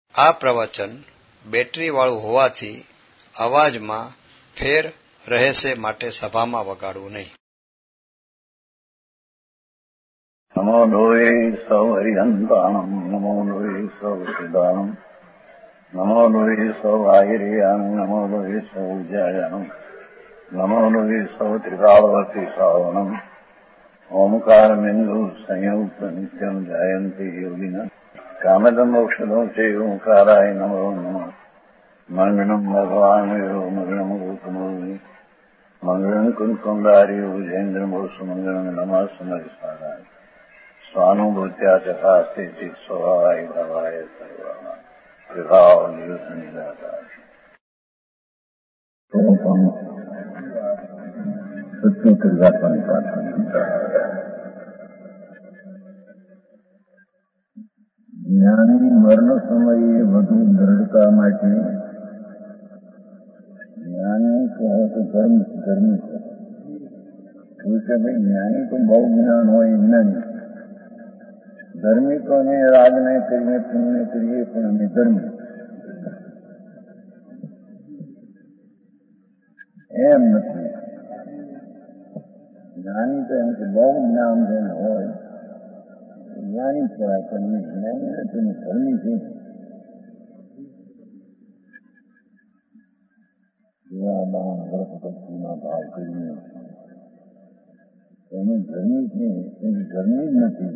આ પ્રવચન બેટરીવાળું હોવાથી અવાજમાં ફેર રહેશે માટે સભામાં વગાડવું નહીં. નમો લોહે સૌ હરિહંતાણમ નમો લોહે સૌ સિદ્ધાણમ નમો લોહે સૌ આહિર્યાન નમો લોહે સૌ જયાનમ નમો લોહે સૌ ત્રિકાળવતી શ્રાવણમ ઓમકાર બિંદુ સંયુક્ત નિત્યમ જાયંતી યોગિના કામદમ ઔષધો છે ઓંકારાય નમો નમઃ મંગળમ ભગવાન મંગળમ ગૌતમોની મંગળમ કુંકુંડારી વિજેન્દ્રમોષ મંગળમ નમઃ સમયસારાય स्वानुभूत्या चकास्ते स्वभावाय भवाय सर्वा विभाव निदाता જ્ઞાની મરણ સમયે વધુ દ્રઢતા માટે જ્ઞાની કહે તો ધર્મી કહે કે ભાઈ જ્ઞાની તો બહુ જ્ઞાન હોય જ્ઞાની ધર્મિકોને રાગ નહીં કરીએ પુણ્ય કરીએ પણ અમે ધર્મી એમ નથી. જ્ઞાની તો એમ કે બહુ જ્ઞાન જેને હોય જ્ઞાની કહેવાય પણ જ્ઞાની નથી ધર્મી છે. એવા દાન ભક્તિના ભાવ કરીને એને ધર્મી છે એની ધર્મી જ નથી.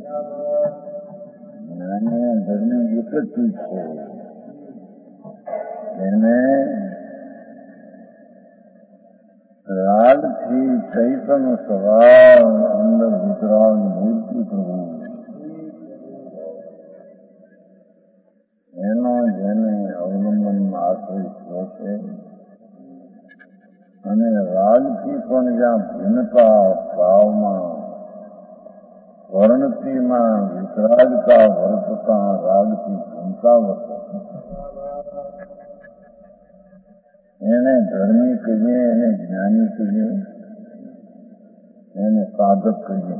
જ્ઞાની ધર્મી એક જ ચીજ છે એને રાગથી ચૈતન્ય સ્વભાવ અંદર વિતરાગ મૂર્તિ કરવું એનો જેને અવલંબનમાં આશ્રય છે અને રાગથી પણ જ્યાં ભિન્નતા ભાવમાં વર્ણતિમાં વિતરાગતા વર્તતા રાગથી ભિન્નતા વર્તે એને ધર્મી કહીએ એને જ્ઞાની કહીએ એને સાધક કહીએ.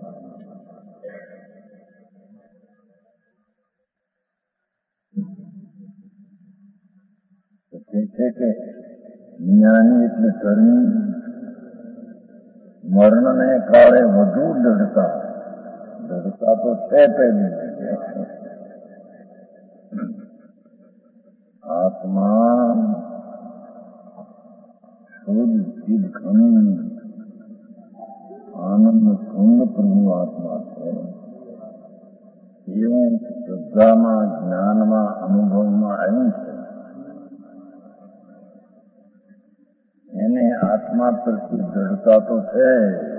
છે કે જ્ઞાની એટલે ધર્મી મરણને કાળે વધુ દૃઢતા તો છે પહેલી આત્મા શુદ્ધ ચિદ ખંડ આનંદ ખંડ પ્રભુ આત્મા છે. એવું શ્રદ્ધામાં જ્ઞાનમાં અનુભવમાં આવ્યું છે. એને આત્મા પ્રત્યે દૃઢતા તો છે.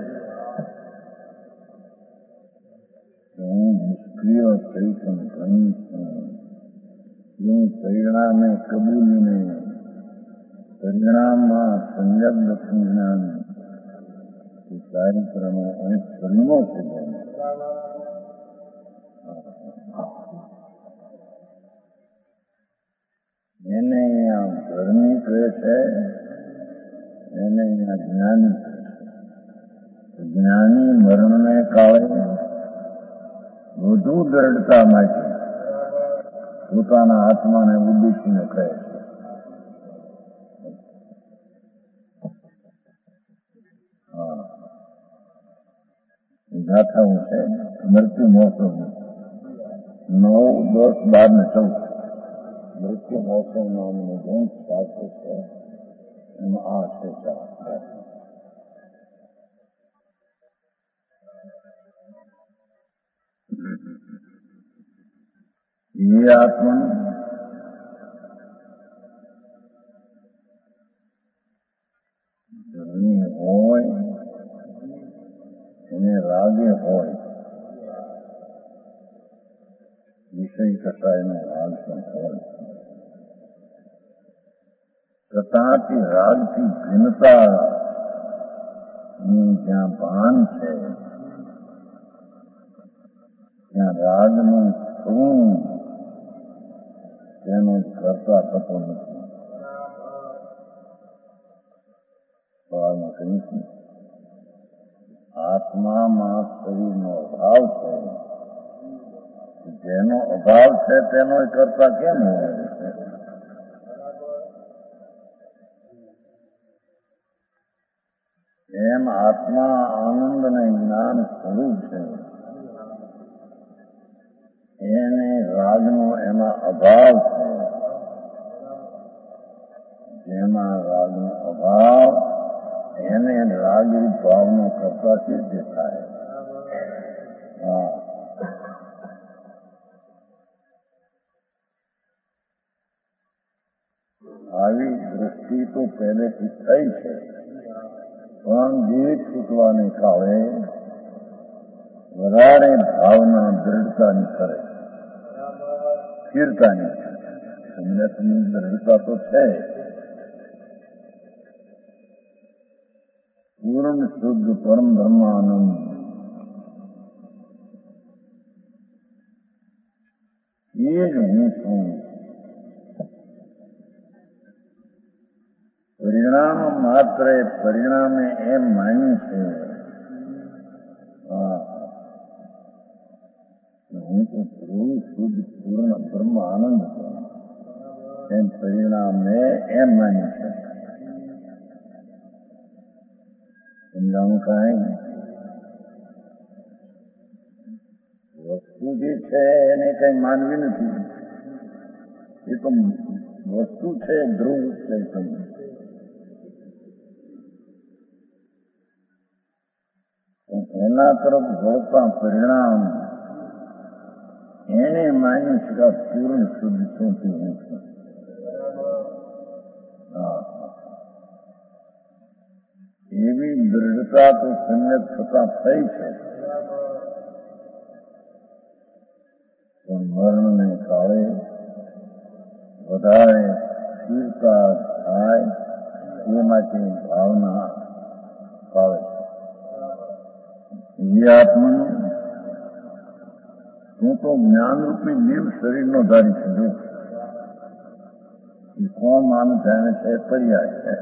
હું નિષ્ક્રિય ચૈતન ધની છું. હું પરિણામે કબૂલીને પરિણામમાં સંયગ્ન સંજ્ઞાન એ કાર્યક્રમો અહીં ફિલ્મો છે. એને અહીંયા ધર્મી કહે છે એને અહીંયા જ્ઞાની કહે છે. જ્ઞાની મરણને કાળે વધુ દ્રઢતા માટે પોતાના આત્માને ઉદ્દેશીને કહે છે. ગાથાઓ છે મૃત્યુ મહોત્સવ 9, 10, 12 ને 14 મૃત્યુ મહોત્સવ નામનું ગ્રંથ શાસ્ત્ર છે. એમાં આ છે એ આત્મા ધર્મી હોય એને રાગે હોય વિષય કરતા એનો રાગ પણ હોય તથાથી રાગથી ભિન્નતા જ્યાં ભાન છે ત્યાં રાગનું શું તેનો કરતા થતો નથી. સવાલમાં કહ્યું છે આત્મામાં શરીરનો અભાવ છે જેનો અભાવ છે તેનો કરતા કેમ હોય? એમ આત્મા આનંદ અને જ્ઞાન સ્વરૂપ છે. એને રાગનો એમાં અભાવ છે. જેમાં રાગનો અભાવ એને રાગરૂપ ભાવનો કરતા સિદ્ધ થાય. આવી દૃષ્ટિ તો પહેલેથી થઈ છે, પણ જે છૂટવાને કાળે વધારે ભાવના દ્રઢતાની કરે, સ્થિરતાની. સંન્યાસની દ્રઢતા તો છે, પૂર્ણ શુદ્ધ પરમ બ્રહ્માનંદ એ જ હું છું. પરિણામ માત્ર પરિણામે એમ માન્યું છે હું તો પૂરું શુદ્ધ પૂર્ણ બ્રહ્મ આનંદ છું. એમ પરિણામે એમ માન્યું છે. સમજાવું કાંઈ? વસ્તુ જે છે એને કઈ માનવી નથી. એ તો વસ્તુ છે, ધ્રુવ છે. એના તરફ વળતા પરિણામ એને માન્યું છે કે પૂર્ણ શુદ્ધ છું. એવી દ્રઢતા તો સંયત થતા થઈ છે, પણ મરણને કાળે વધારે સ્થિરતા થાય એ માટે ભાવના પાવે છે. એ આત્મનું હું તો જ્ઞાનરૂપી દિવ શરીરનો ધારી છું. એ કોણ માનું જાણે છે પર્યાય.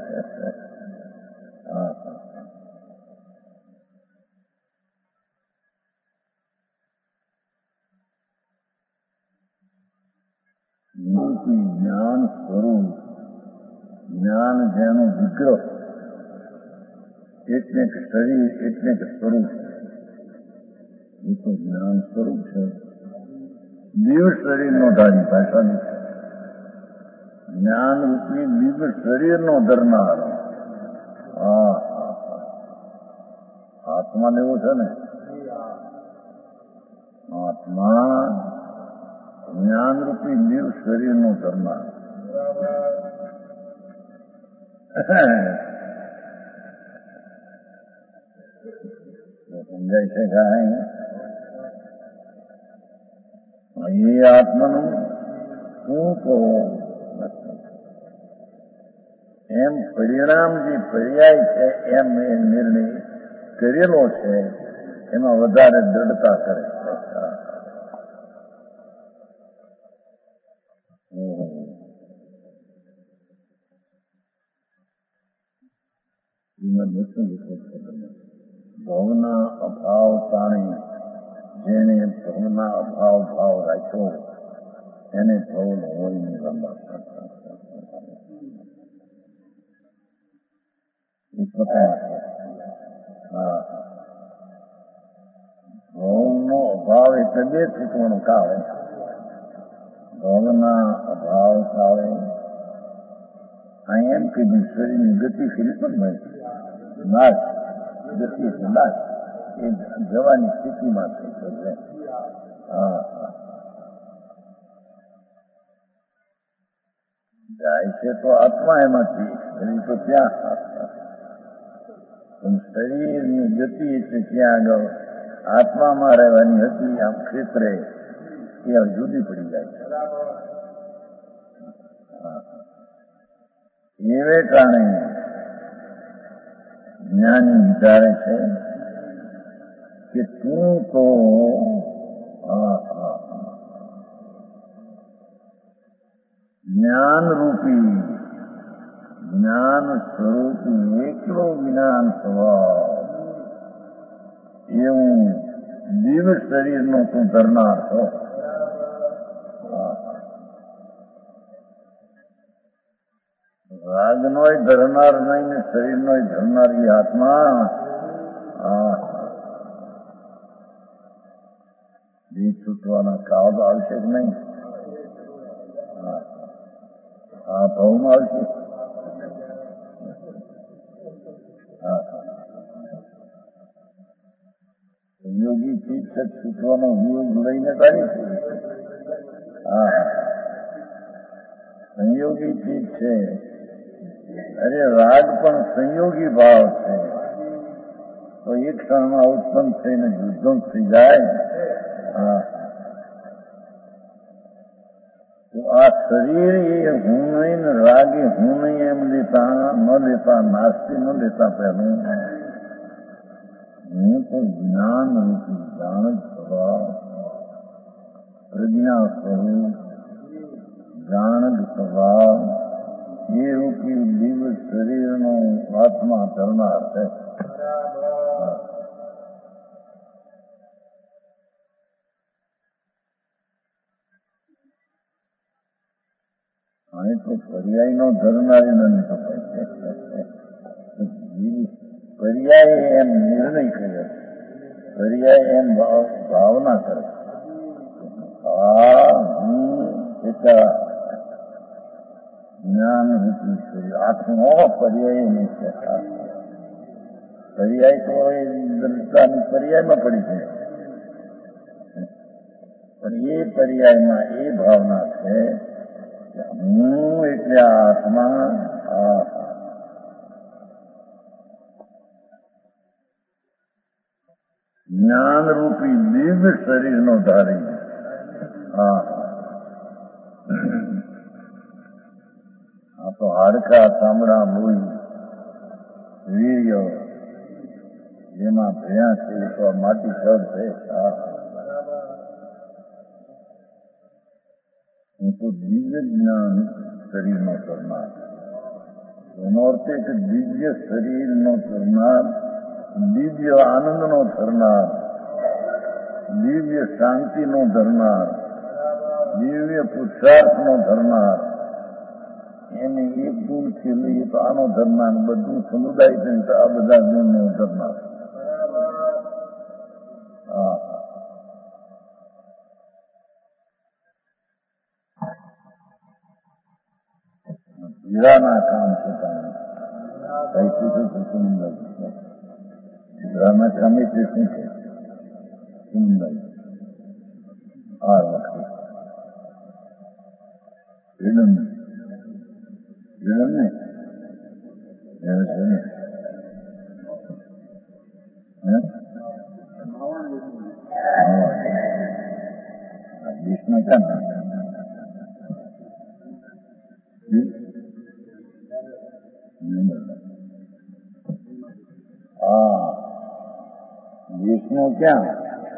જ્ઞાન સ્વરૂપ, જ્ઞાન જેનું વિગ્રહ, એટલે કે શરીર એટલે કે સ્વરૂપ, એ તો જ્ઞાન સ્વરૂપ છે. દિવ શરીરનો ધારી ભાષાની જ્ઞાન રૂપી દિવ શરીરનો ધરનાર આત્મા લેવો છે ને. આત્મા જ્ઞાનરૂપી દિવ શરીરનો ધરનાર. સમજાય છે કાંઈ? એ આત્માનું શું કહો? એમ પરિણામ જે પર્યાય છે એમ એ નિર્ણય કરેલો છે, એમાં વધારે દ્રઢતા કરે. ભવના અભાવ તાણી જેને ભવના અભાવ ભાવ રાખ્યો એને ભવ હોય ની લંબા. ભવનો અભાવ એટલે બે ત્રિકોણ કાળે. ભવના અભાવ કાળે અહીં એમ કીધું શરીરની ગતિ કરી પણ નાશ, ગતિ એટલે નાશ, એ જવાની સ્થિતિમાં છે. જાય છે તો આત્મા એમાંથી, શરીર તો ત્યાં. પણ શરીરની ગતિ એટલે ત્યાં આગળ આત્મામાં રહેવાની હતી. આમ ક્ષેત્રે એ જુદી પડી જાય છે. એવે કારણે જ્ઞાની વિચારે છે કે તું તો જ્ઞાનરૂપી જ્ઞાન સ્વરૂપી એકલો જ્ઞાન સ્વભાવ એવું દિવ શરીરનો તું ધરનાર છો. રાગનોય ધરનાર નહીં ને શરીરનોય ધરનાર એ આત્મા. બી છૂટવાના કાળ આવશે કે નહીં? આ ભાવમાં આવશે. સંયોગી ચીજ છે, છૂટવાનો વિયોગ લઈને તારી છે. સંયોગી ચીજ છે. અરે રાગ પણ સંયોગી ભાવ છે. તો એક ક્ષણમાં ઉત્પન્ન થઈને યુદ્ધો થઈ જાય. તો આ શરીર એ હું નહીં ને રાગ એ હું નહીં એમ લેતા ન લેતા, નાસ્તી ન લેતા પહેલું હું તો જ્ઞાન રૂપી જાણ જ સ્વભાવ, પ્રજ્ઞા સ્વરૂપ, જાણ જ સ્વભાવ એ રૂપી દિવ્ય શરીરનો આત્મા કરનાર છે. અહીં તો પર્યાય નો ધરનારી નથી કપાય. પર્યાય એમ નિર્ણય કર્યો, પર્યાય એમ ભાવના કરે. એટલા જ્ઞાન રૂપી શરીર આત્મો પર્યાય નહીં છે. પર્યાય તો એ દલતાની પર્યાયમાં પડી છે, પણ એ પર્યાયમાં એ ભાવના છે હું એટલે આત્મા. જ્ઞાન રૂપી દિવ્ય શરીરનો ધારી. આ તો હાડકા, ચામડા, લોહી, વીર્ય જેમાં ભયા છે એ તો માટી સર છે. હું તો દિવ્ય જ્ઞાન શરીરનો કરનાર. એનો અર્થ કે દિવ્ય શરીરનો કરનાર, દિવ્ય આનંદનો ધરનાર, દિવ્ય શાંતિનો ધરનાર, દિવ્ય પુરુષાર્થનો ધરનાર. એને એક ગુણથી લઈએ તો આનો ધરનાર, બધું સમુદાય થઈને તો આ બધા ગુણનો ધરનાર. હીરાના કામ છે. કઈ પૂછું તો સુંદર હીરાના કામે તે શું છે? સુંદર આ વખતે વિલંબ ને દેશમાં ક્યાં દેશનો ક્યાં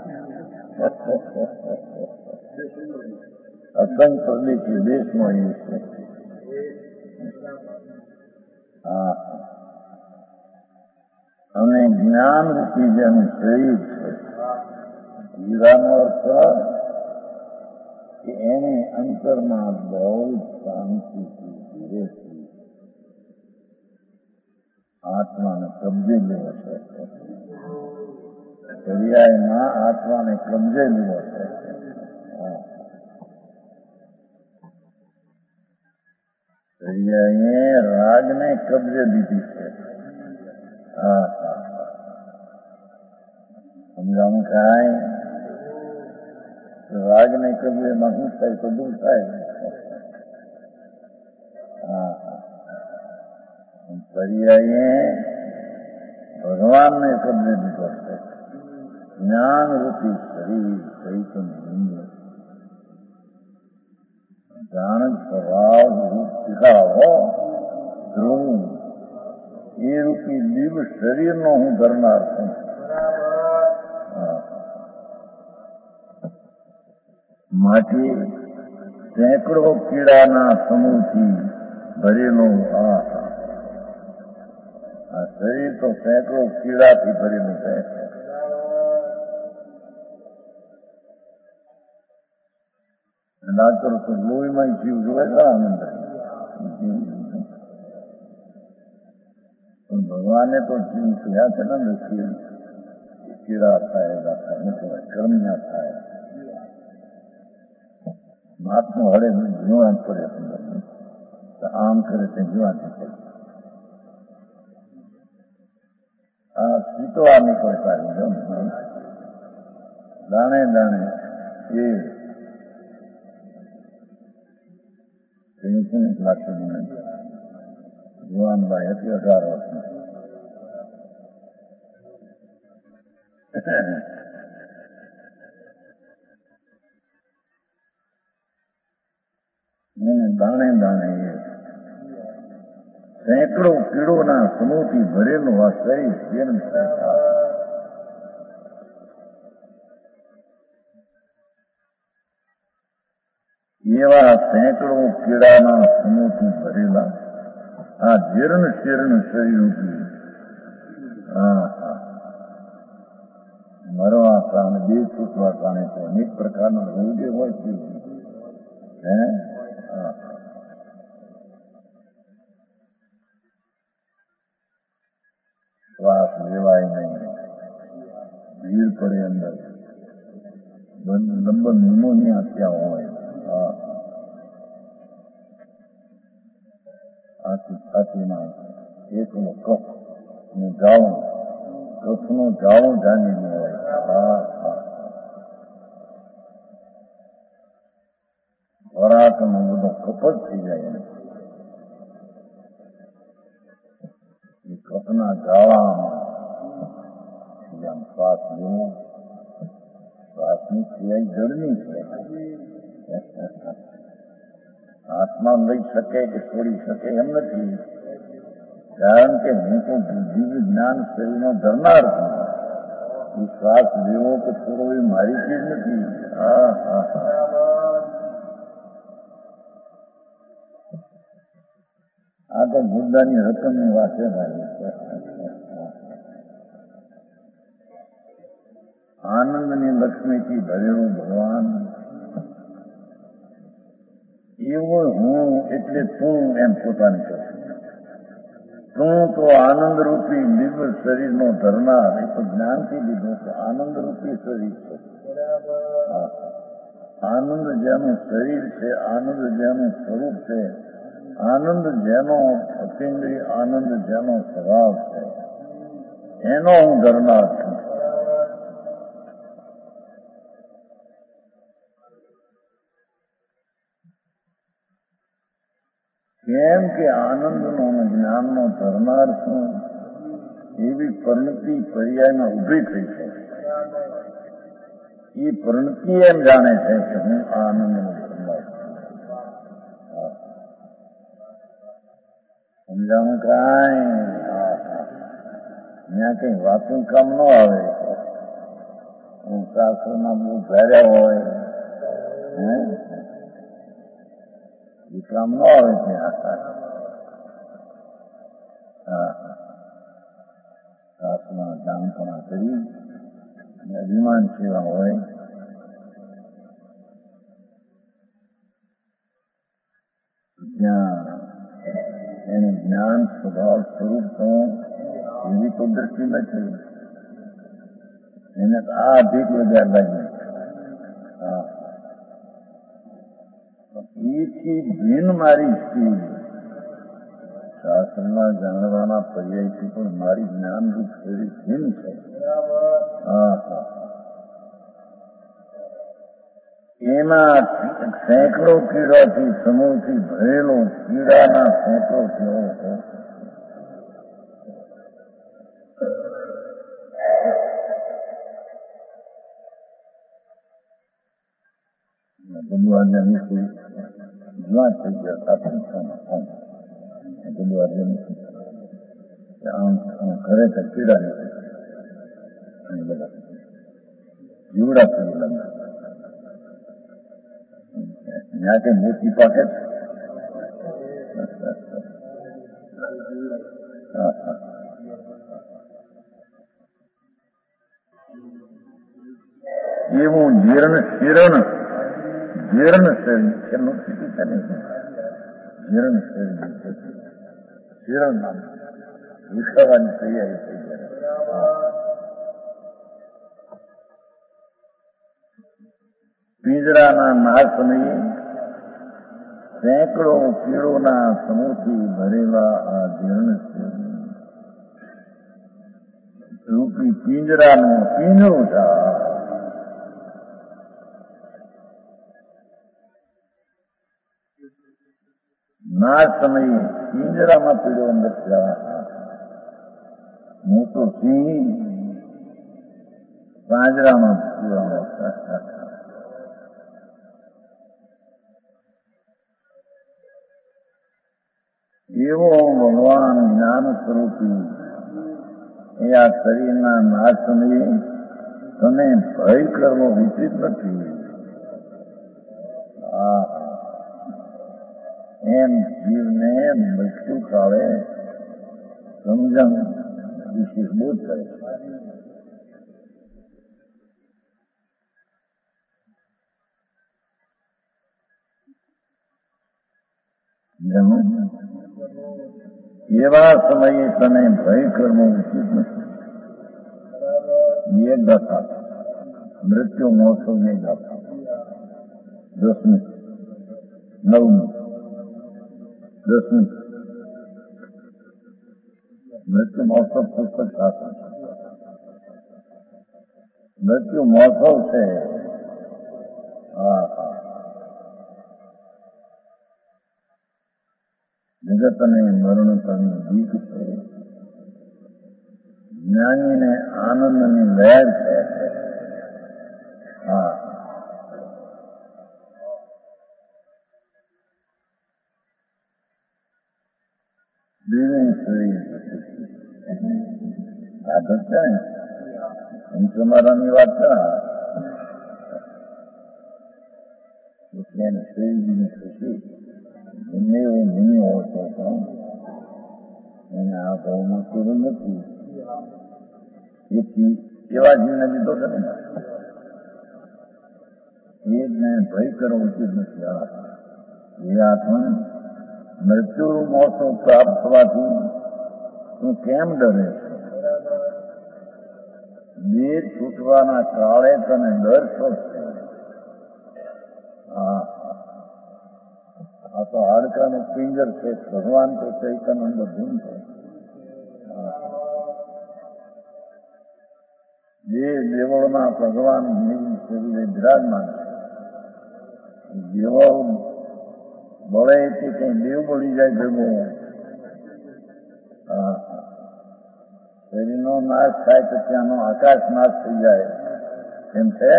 અસંગ પ્રદેશી દેશમાં એ છે. અને જ્ઞાન રૂપી જેમ શરીર છે. હીરાનો અર્થ કે એને અંતરમાં બહુ શાંતિથી ધીરેથી આત્માને કબજે લેવો છે. પર્યાયમાં આત્માને કબજે લેવો છે. પર્યાયે રાગને કબજે લીધી છે. સમજાવું કાંઈ? રાગને કબજેમાં શું થાય તો દૂર થાય. પર્યાયે ભગવાનને કબજે લીધો છે. જ્ઞાન રૂપી શરીર ચૈતન્ય જાણ સ્વભાવ રૂપ શીખાવો ધ્રુવ એ રૂપી દિવ્ય શરીરનો હું ધરનાર છું. માંથી સેંકડો કીડાના સમૂહથી ભરેલો આ શરીર તો સેંકડો કીડાથી ભરેલું છે. ડાક્ટર તો લોહીમાં જીવ જોવે આનંદ. भगवान ने तो जीव किया था ना देखिए कीड़ा खाएगा कर्म ना खाए महात्मा हड़े जीवन करे तो आम करे थे जीवन निकल सीतो आ निकल पारी दाणे दाणे ये લાગતું મને જુવાન ભાઈ હતી 18 વર્ષની એને દાણે દાણે સેંકડો કીડોના સમૂહથી ભરેલું આ શરીર જીર્ણ થતા એવા સેંકડો કીડાના સમૂહથી ભરેલા આ જીર્ણ શીર્ણ શરીરરૂપી મરવા કારણે બે છૂટવા કારણે તો અનેક પ્રકારના રોગે હોય છે શ્વાસ લેવાય નહીં ભીડ પડે અંદર નંબર નિમોનિયા ત્યાં હોય છાતીમાં એકલો કફ ને ગાવું કફનું ગાવું જાણીને હોય ખોરાકનો બધો કપટ થઈ જાય એ કફના ગાવામાં આમ શ્વાસ લેવો શ્વાસની ક્રિયા જળની છે આત્મા લઈ શકે કે છોડી શકે એમ નથી કારણ કે હું તો દિવ્ય જ્ઞાન શરીરનો ધરનાર છું એ શ્વાસ લેવો કે છોડવો એ મારી ચીજ નથી આ તો મુદ્દાની રકમની વાત છે આનંદની લક્ષ્મીથી ભરેલું ભગવાન એવો હું એટલે તું એમ પોતાની કરશે તું તો આનંદરૂપી દિવ્ય શરીરનો ધરનાર એ તો જ્ઞાનથી લીધો છે આનંદરૂપી શરીર છે આનંદ જેનું શરીર છે આનંદ જેનું સ્વરૂપ છે આનંદ જેનો અતિન્દ્રિય આનંદ જેનો સ્વભાવ છે એનો હું ધરનાર છું કેમ કે આનંદનો અને જ્ઞાનનો ધરનાર છું એવી પરિણતિ પર્યાયમાં ઊભી થઈ છે એ પરિણતિ એમ જાણે છે કે હું આનંદનો ધરનાર છું સમજાવું કાંઈ ત્યાં કઈ વાતું કામ ન આવે હું શાસ્ત્રમાં બહુ ધાર્યા હોય એ કામ ન આવે ત્યાં શાસ્ત્રમાં જાણપણા કરી અને અભિમાન સેવા હોય ત્યાં એનું જ્ઞાન સ્વભાવ સ્વરૂપ થવું એવી તો દ્રષ્ટિ નથી એને આ અધિક વધાર લાગી એથી ભિન્ન મારી સ્થિતિ શાસ્ત્રમાં જાણવાના પર્યાયથી પણ મારી જ્ઞાનરૂપ શરીર ભિન્ન છે એમાં સેંકડો કીડાથી સમૂહથી ભરેલો કીડાના સેંકડો થયો ભગવાનને કોઈ જ્યાં થઈ ગયા ભગવાન આમ ખરેખર કીડા નથી બધા જીવડા થઈ ગયા ત્યાં કઈ મોટી પાકે એવું જીર્ણ શીર્ણ જીર્ણ શરીર એમનું સ્થિતિ છે ને જીર્ણ શરીર શીર્ણ નામ વિખાવાની તૈયારી થઈ જાય. પિંજરાના નાશની સેંકડો કીડોના સમૂહથી ભરેલા આ જીર્ણ રૂપી પિંજરાનું પીંજરું છે. ના સમયે પિંજરામાં પીડો અંદર મોટો સિંહ પાંજરામાં પીવાનો. એવો ભગવાન જ્ઞાન સ્વરૂપી એ આ શરીરના નાશને તને ભય કરવો ઉચિત નથી. એમ જીવને મૃત્યુ કાળે સમજણ વિશેષ બોધ કરે. એવા સમયે તને ભય કરવો ઉચિત નથી. એ ગાથા મૃત્યુ મહોત્સવની ગાથા 10મી 9મી 10મી મૃત્યુ મહોત્સવ પુસ્તક શાસ્ત્ર. મૃત્યુ મહોત્સવ છે. જગતને મરણ કરવું દીક છે. જ્ઞાનીને આનંદની લહેર છે. આદત છે ને પંચમારાની વાત છે. શરીરની ખુશી એમને એવું નહીં હોતો પણ એને આ ભાવમાં પૂરું નથી. એથી એવા જીવને લીધો છે ને એ જ ભય કરવો ઉચિત નથી. એ આત્મા મૃત્યુ મોસો પ્રાપ્ત થવાથી તું કેમ ડરે છે? દેહ છૂટવાના કાળે તને ડર છો છે. આ તો હાડકાનું પિંજર છે. ભગવાન તો ચૈતન્યનું બધું છે. જે દેવળમાં ભગવાન શરીરે બિરાજમાન છે. દેવળ બળે કે કઈ દેવ બળી જાય ભેગો. શરીરનો નાશ થાય તો ત્યાંનો આકાશ નાશ થઈ જાય એમ છે.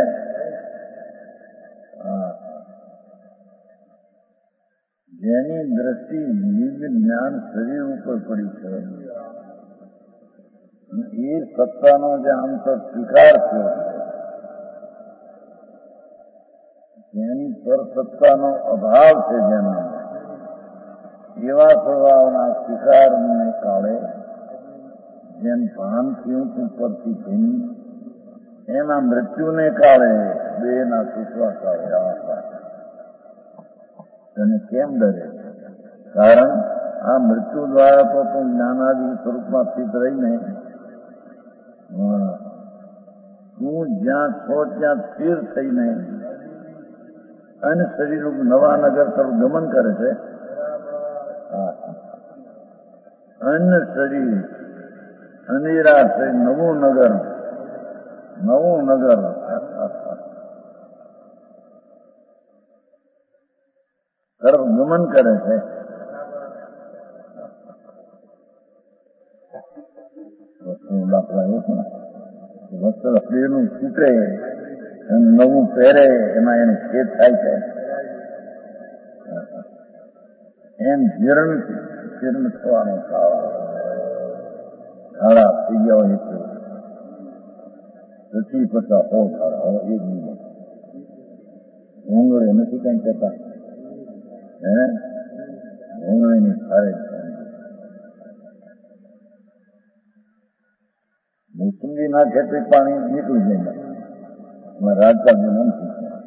જેની દ્રષ્ટિ દિવ્ય જ્ઞાન શરીર ઉપર પડી છે એ સત્તાનો જે અંતર સ્વીકાર થયો જેની પર સત્તાનો અભાવ છે જેના એવા સ્વભાવના સ્વીકારને કાળે જેમ ભાનથી ઊંચ ઉપરથી ભીન એના મૃત્યુને કાળે બેના તૂટવા કાળે તેને કેમ ડરે? કારણ આ મૃત્યુ દ્વારા તો તું જ્ઞાનાદિ સ્વરૂપમાં સ્થિત રહીને તું જ્યાં છો ત્યાં સ્થિર થઈને અને શરીર નવા નગર તરફ ગમન કરે છે. અન્ય શરીર અંધેરા છે. નવું નગર તરફ ગમન કરે છે. દાખલા એવું છે ને વસ્ત્ર શરીરનું છૂટે નવું પહેરે એમાં એને ખેદ થાય છે. એમ જીર્ણ થવાનો ખાડા થઈ ગયા હોય પછી 50 ખાડા હવે એ જ નહીં. ભૂંગળે નથી કઈ કહેતા ભૂંગળીની ખારે મોસંબી નાખે તો પાણી નીકળી જાય. રાજકા નથી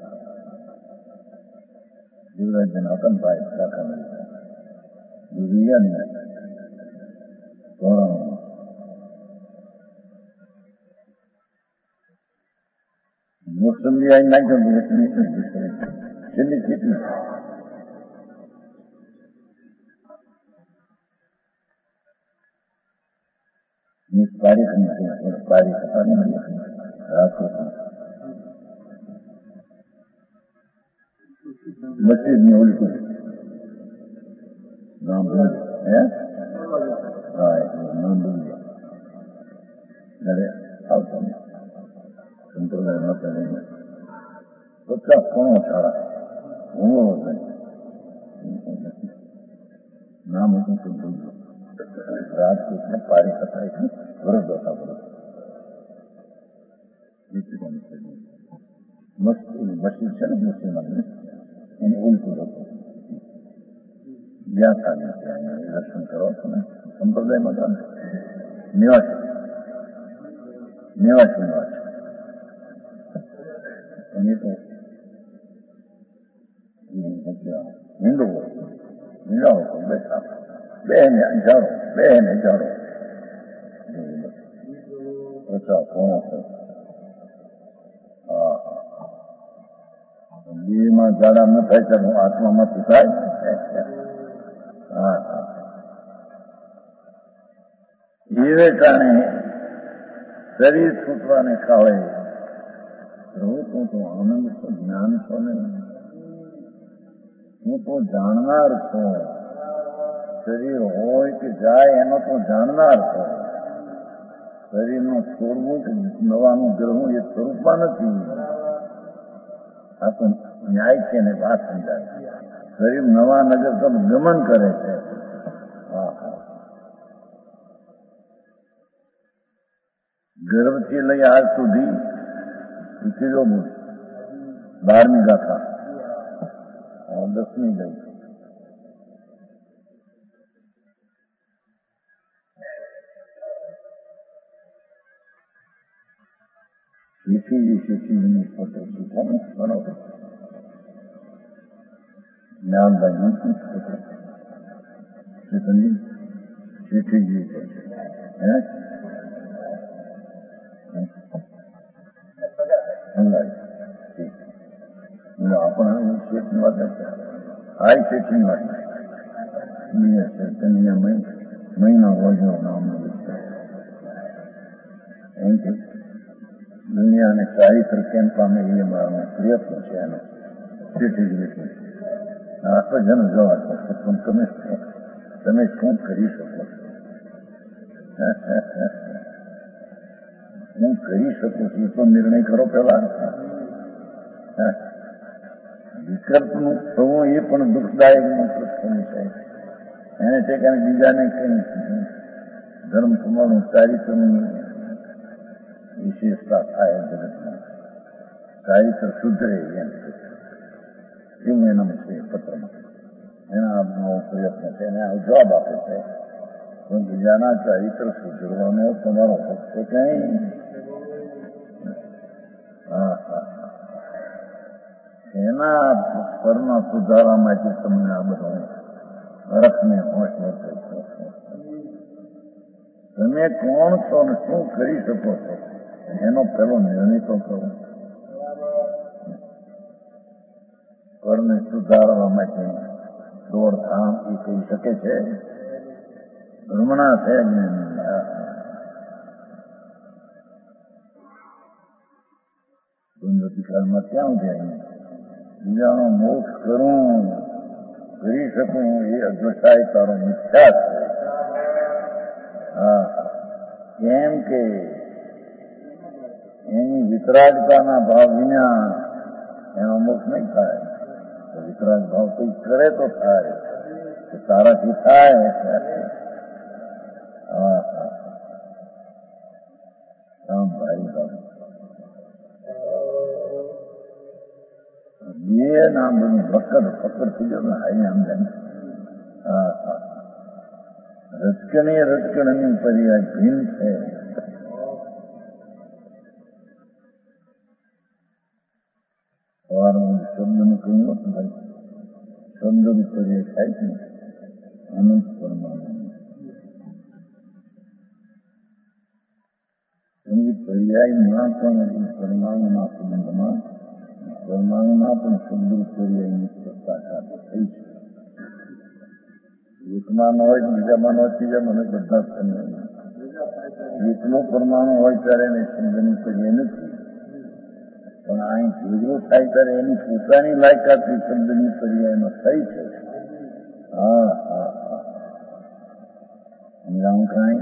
જીવરાજન હકનભાઈ દાખલ મોસંબી આવી નાખ્યો છેલ્લી કેટલી તારીખ મસ્જિદ ની ઉલટું નામ બોલ હા નામ બોલ ત્યારે આવતો સંપ્રદાય નહોતા લઈને 50 કોણો સારા હું નામ હતું તો બોલજો રાજકોટને પારી હતા વડોદરા મસ્જિદ છે ને મુસ્લિમ એને ઉલટું હતું જ્યાં થાય ત્યાં દર્શન કરો છો ને સંપ્રદાયમાં હતા નિવાસી એ તો મીંડો બેઠા બેને જાડો ઓછા કોણો બેમાં જાડા ન થાય ત્યારે હું આત્મામાંથી થાય એ કારણે શરીર છૂટવાને કાળે હું તો આનંદ છું જ્ઞાન છો ને હું તો જાણનાર છું શરીર હોય કે જાય એનો તો જાણનાર છું શરીરનું છોડવું કે નવાનું ગ્રહવું એ સ્વરૂપમાં નથી આ તો ન્યાય છે ને વાત સમજાય શરીર નવા નગર તો ગમન કરે છે ગર્ભથી લઈ આજ સુધી કિલો 12મી ગાથા 10મી ગઈ શીખીની ફોટો શીખો ને બરોબર જ્ઞાનભાઈ ફોટો શીખીજી હે આપણે શેઠની વાત હાઈ શેઠની વાત મહિના હોય નામ એમ કે દુનિયાને ચારિત્ર કેમ પામે એ મારો પ્રયત્ન છે એનો શેઠી આખો જન જવા પણ તમે શું કરી શકો હું કરી શકું છું તો નિર્ણય કરો પેલા વિકલ્પનું થવું એ પણ દુઃખદાયક થવું છે એને છે કે બીજાને કઈ ધર્મ તમારું ચારિત્રની વિશેષતા થાય જગતમાં ચારિત્ર સુધરે એમ એવું એનામાં છે પત્રમાં એના નવો પ્રયત્ન છે એને જવાબ આપે છે પણ બીજાના ચારિત્ર સુધરવાનો તમારો હક છે કઈ એના પરના સુધારા માટે તમને આ બધો હરખને હોશ મળશે તમે કોણ છો ને શું કરી શકો છો એનો પેલો નિર્ણય તો કરો પરને સુધારવા માટે દોડધામ એ કહી શકે છે ધર્મના છે અધિકારમાં ક્યાં જાય બીજાનો મોક્ષ કરું કરી શકું એ અગ્રસાય તારો મિથ્યા છે કેમ કે એની વિતરાગતાના ભાવ વિના એનો મોક્ષ નહીં થાય વિતરાગ ભાવ કોઈ કરે તો થાય તારાથી થાય ભાઈ બાબુ બે નામ બધું પકડ થઈ ગયો હાઈ આમ જાય રજકણની પર્યાય ભીન છે સવારમાં શબ્દનું કહ્યું હતું ભાઈ શબ્દનું પર્યાય થાય છે અનંત પરમાણુ પર્યાય ના પણ પરમાણુના સંબંધમાં પરમાણુમાં પણ શબ્દ પર્યાયની તાકાત થઈ છે. એકમાં ન હોય બીજામાં ન હોય ત્રીજામાં બધા એકનો પરમાણુ હોય ત્યારે એને શબ્દની પર્યાય નથી, પણ અહીં ભેગો થાય ત્યારે એની પોતાની લાયકાતની શબ્દની પર્યાયમાં થઈ છે. હા હા હા, સમજાવું કાંઈ?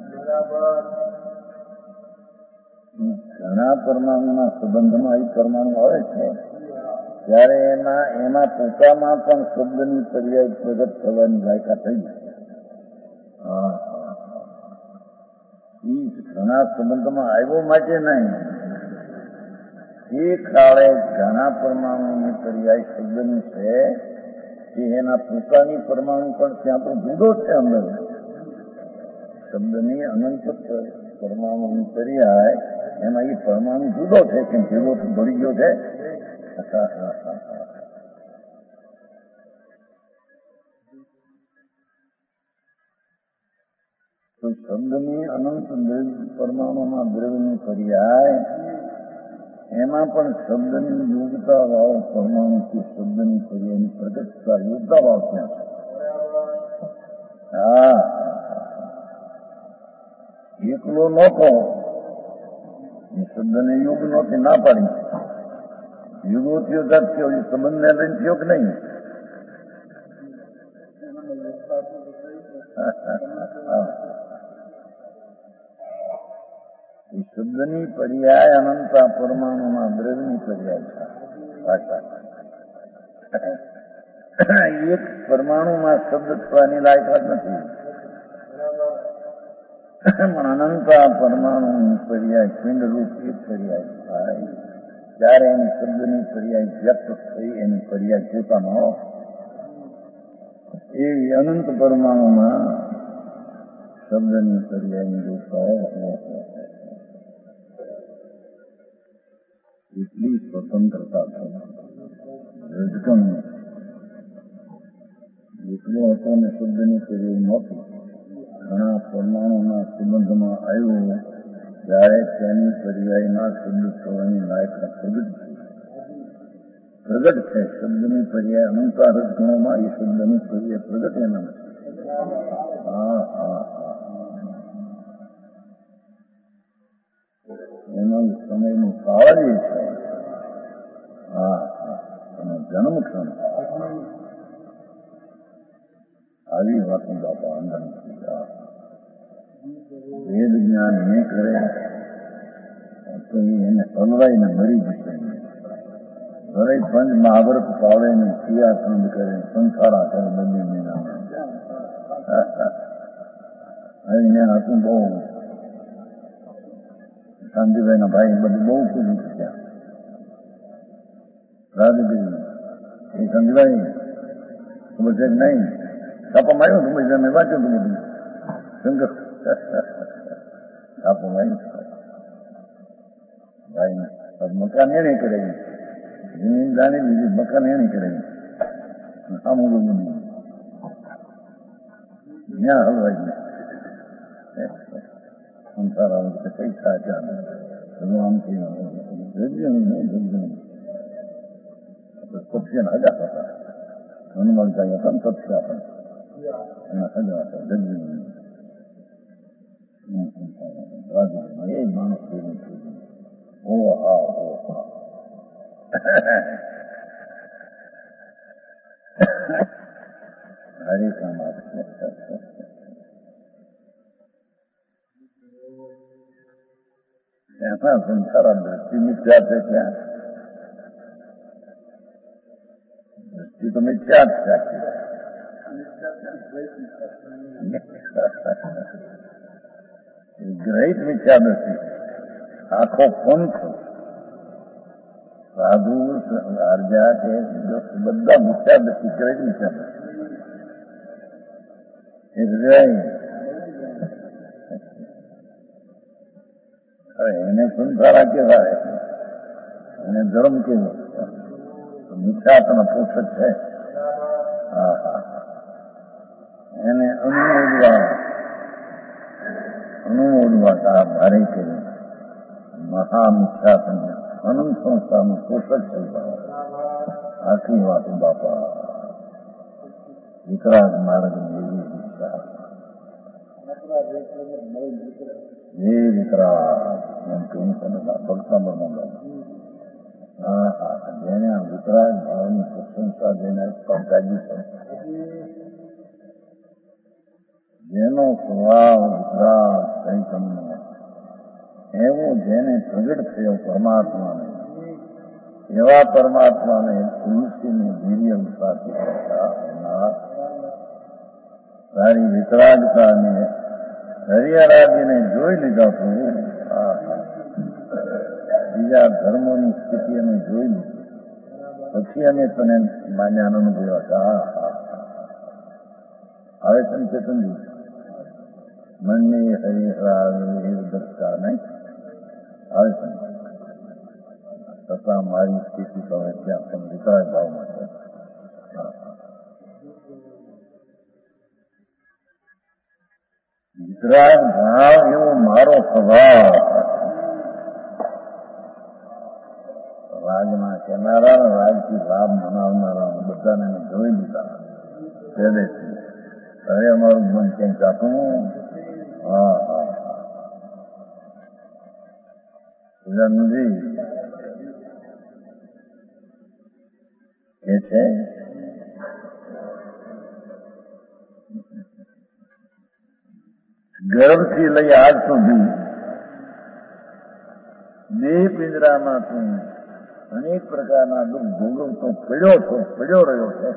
ઘણા પરમાણુના સંબંધમાં એ પરમાણુ આવે છે ત્યારે એમાં પોતામાં પણ શબ્દની પર્યાય પ્રગટ થવાની લાયકાત થઈ છે. હા હા, એ ઘણા સંબંધમાં આવ્યો માટે નહીં, એ કાળે ઘણા પરમાણુની પર્યાય શબ્દની છે કે એના પોતાની પરમાણુ પણ ત્યાં તો જુદો છે. અંદર શબ્દની અનંત પરમાણુની પર્યાય એમાં એ પરમાણુ જુદો છે કે ભેગો ભળી ગયો છે. તો શબ્દની અનંત પરમાણુમાં દ્રવ્યની પર્યાય એમાં પણ શબ્દની યોગતા ભાવ પરમાણુથી શબ્દની પર્યાયની પ્રગટતા યોગતા ભાવ ત્યાં છે. હા, એકલો નહોતો શબ્દને યુગ નહોતી ના પાડી, યુગો થયો દસ થયો, એ સંબંધને લઈને થયો કે નહીં? શબ્દની પર્યાય અનંતા પરમાણુમાં દ્રવ્યની પર્યાય છે. એક પરમાણુમાં શબ્દ થવાની લાયકાત નથી, પણ અનંતા પરમાણુની પર્યાય પિંડરૂપ એક પર્યાય થાય ત્યારે એની શબ્દની પર્યાય વ્યક્ત થઈ, એની પર્યાય પોતામાં એવી અનંત પરમાણુમાં શબ્દની પર્યાયની રૂપતા એટલી સ્વતંત્રતા છે. એટલો હતો ને શબ્દની પર્યાય નહોતી. ઘણા પરમાણુના સંબંધમાં આવ્યું ત્યારે તેની પર્યાયના શબ્દ થવાની લાયકાત પ્રગટ છે. શબ્દની પર્યાય અનંતા રસગુણોમાં એ શબ્દની પર્યાય પ્રગટ એના. હા હા, એનો સમયનો કાળ જ છે. હા હા, એનો જન્મ ક્ષણ. આવી વાતો બાપા અંદર વેદ જ્ઞાન નહીં કરે તો એને હલવાઈને મરી જશે. ઘરે પંચ મહાભારત પાડે ને ક્રિયાખંડ કરે, સંસારા કરે, બંને મહિના એને હતું બહુ શાંતિભાઈના ભાઈ બધું બહુ કીધું છે ત્યાં રાજગીરી. એ શાંતિભાઈ ખબર છે કે નહીં? છાપામાં આવ્યું હતું મેં વાંચ્યું હતું બધું. શંકર છાપામાં આવ્યું ભાઈ મકાન એને કરેલું, જમીન જાણી લીધી, મકાન એને કરેલું. આમ બધું ત્યાં હલવાઈ ગયા. સંસાર પૈસા ચાલે ભગવાન સત્યના હજા હતા. હનુમાન ચાહ્યા હતા ને સત્ય હતા એના હજા હતા. જગજી એ માણસ ઓ હા ઓ હા હરે કામ ત્યાં સંસારા દ્રષ્ટિ મિથ્યા છે. ત્યાં દ્રષ્ટિ તો મિથ્યા જ છે. ગ્રહિત મિથ્યા નથી. આખો પંથ સાધુ આર્જા કે બધા મિથ્યા નથી, ગ્રહિત મિથ્યા નથી. એને સંસારા કહેવાય, એને ધર્મ કેવો મિથ્યાત્વના પોષક છે. હા હા, એને અનુમોદવા ભારે કરી મહા મિથ્યાત્વ અનંત સંસ્થાનું પોષક છે આખી વાત બાપા વિકરાગ માર્ગની એવી દિશા એ વિકરાગ એમ કહી તમે ભક્તાંબર મંગળ જેને આ વિકરાગ ભાવની પ્રશંસા જેને પહોંચાડી છે જેનો સ્વભાવ વિકરાગ ચૈતન્ય એવો જેને પ્રગટ થયો પરમાત્માને એવા પરમાત્માને તુલસીને વીર્ય સાથે તારી વિકરાગતાને હરિહરાજીને જોઈ લીધા પ્રભુ બીજા ધર્મોની સ્થિતિ અમે જોઈ લીધી પછી અમે તને માન્યાનો અનુભવ્યા હતા આવે તને ચેતનજી મનને હરિહરા દર્શા નહીં આવે છે છતાં મારી સ્થિતિ તો હવે ત્યાં પણ વિકરાગ ભાવમાં છે વિકરાગ ભાવ એવો મારો સ્વભાવ રાજના કેનારા રાજથી લાભ મનાવનારા બધાને જોઈ લીધા પહેલેથી હવે અમારું મન ક્યાંક કાપવું સુજાનજી એ છે ગર્ભથી લઈ આજ સુધી દેહ પિંજરામાં તું અનેક પ્રકારના દુઃખ ભોગવતો પડ્યો રહ્યો છે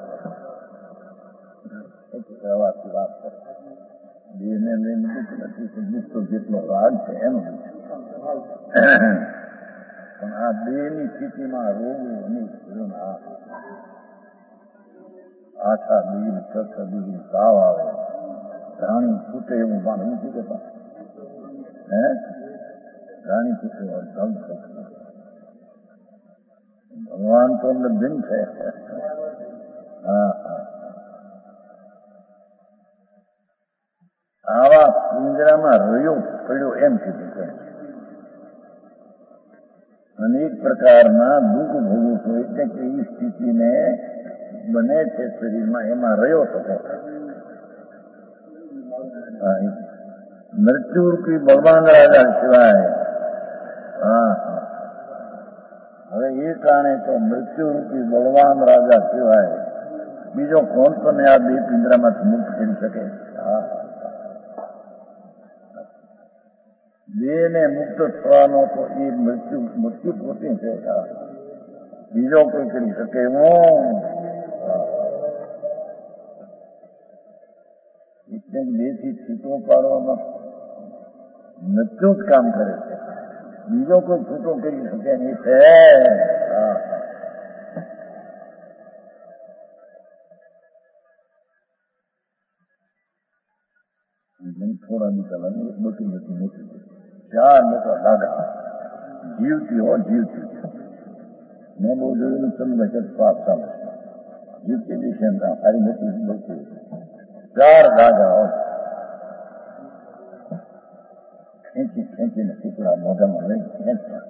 કહેવાથી વાત કરે દેહને લઈને દુઃખ નથી દુઃખ તો જેટલો રાગ છે એનો પણ આ દેહની સ્થિતિમાં રોગો અનેક આખા ડિગ્રી 6 ડિગ્રી તાવ આવે રાણી ફૂટે એવું માનવું નથી કેતા રાણી ફૂટે ભગવાન તો અમને ભિન્ન છે આવા પિંજરામાં રહ્યો પડ્યો એમ કીધું છે અનેક પ્રકારના દુઃખ ભોગવતો એટલે કે એ સ્થિતિને બને છે શરીરમાં એમાં રહ્યો થતો મૃત્યુરૂપી ભગવાન રાજા સિવાય હવે એ કારણે તો મૃત્યુરૂપી બળવાન રાજા સિવાય બીજો કોણ તને આ બે પિંજરામાંથી મુક્ત કરી શકે દેહને મુક્ત થવાનો તો એ મૃત્યુ પોતે છે બીજો કોઈ કરી શકે એવું એટલે દેહથી છૂટો પાડવામાં મૃત્યુ જ કામ કરે છે બીજો કોઈ છૂટો કરી શકે નહીં છે થોડા નીકળવાની મોટી ચાર મોટા દાદા જીવતી મેં બહુ જોયું ચંદ્ર પાપ ચાલે જીવતી દિશે સારી મોટી ચાર દાદા હોય ખેંચીને ટુકડા મોઢામાં લઈ ખેંચવા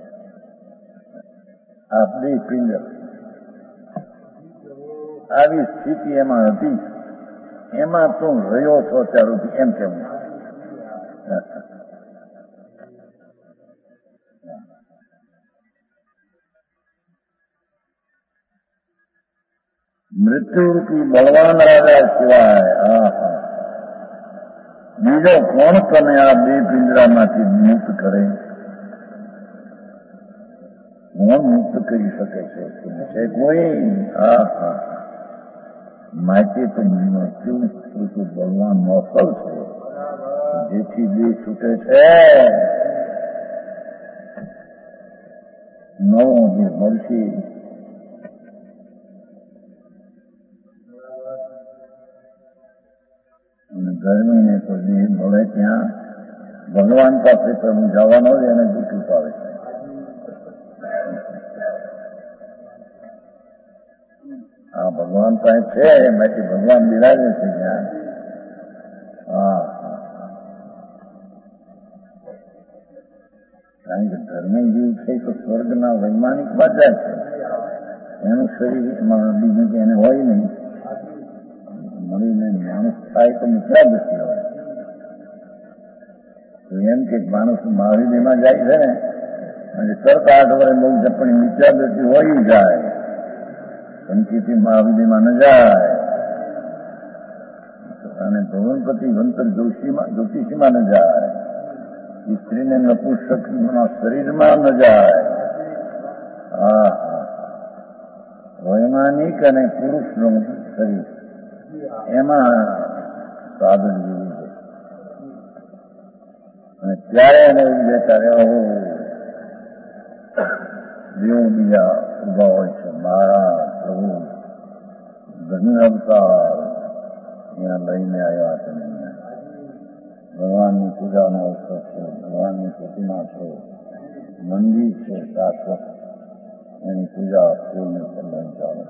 આ બે પિંજર આવી સ્થિતિ એમાં હતી એમાં તું રહ્યો છો ત્યાર સુધી એમ કેવું મૃત્યુરૂપી બળવાન રાજા સિવાય બીજો કોણ તને આ બે પિંજરામાંથી મુક્ત કરે કોણ મુક્ત કરી શકે છે કોઈ માટે તો મૃત્યુ ભગવાન મોકલ છે જેથી બે છૂટે છે નવો બે મળશે અને ગરમીને તો જે મળે ત્યાં ભગવાન પાસે તો હું જવાનો જ એને દુઃખ પાવે છે આ ભગવાન પાસે છે એમાંથી ભગવાન બિરાજે છે ત્યાં કારણ કે ધર્મી જીવ છે તો સ્વર્ગના વૈમાનિકમાં જાય છે, એનું શરીર એમાં બીજું કે એને હોય નહીં, મળીને માણસ થાય તો મિથ્યાદૃષ્ટિ હોય. તો એમ કે માણસ મહાવીરમાં જાય છે ને અને તરત 8 વર્ષ બહુ જપણી મિથ્યાદૃષ્ટિ હોય જાય, સંકિતથી મહાવીરમાં ન જાય. અને ભવનપતિ વંતર જ્યોતિષીમાં ન જાય, સ્ત્રીને નપુંસકના શરીરમાં ન જાય. હા, વૈમાનિક અને પુરુષનું શરીર એમાં સાધન જેવું છે. અને ત્યારે એને ઉજે ત્યારે દેવ બીજા ઉભા હોય છે, મારા પ્રભુ ઘણી અવતાર અહીંયા લઈને આવ્યા છે. ભગવાનની પૂજાનો અવસર છે, ભગવાનની પ્રતિમા છે, મંદિર છે શાશ્વત, એની પૂજા ફૂલને લઈને ચાલે.